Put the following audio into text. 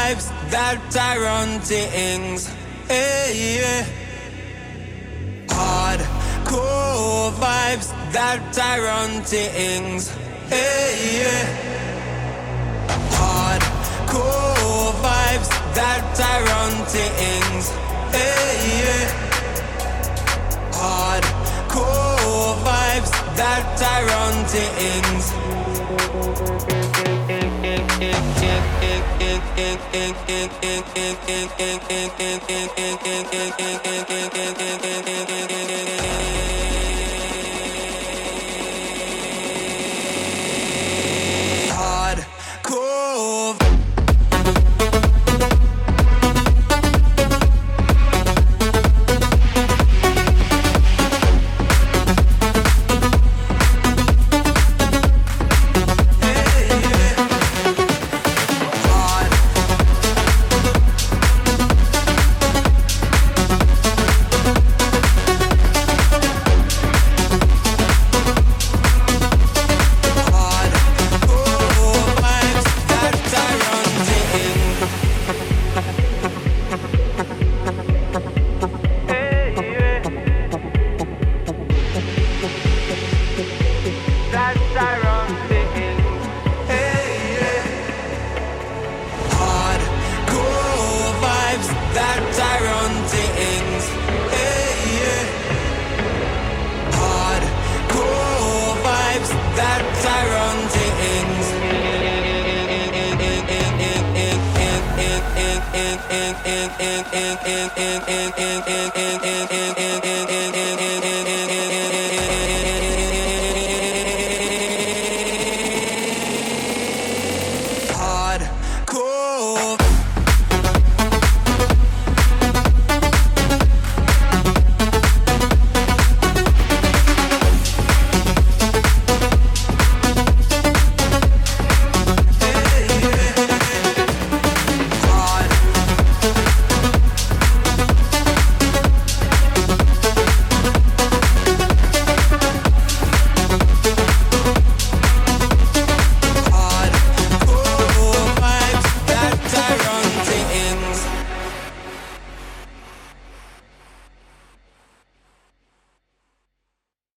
vibes, that Tyrone things. Hey, yeah. Hardcore vibes, that Tyrone things. Hey, yeah. Hardcore vibes, that Tyrone things. Hey, yeah. Hardcore vibes, that Tyrone things. Hardcore. That Tyrone things, hey, yeah. Hardcore vibes, that Tyrone things.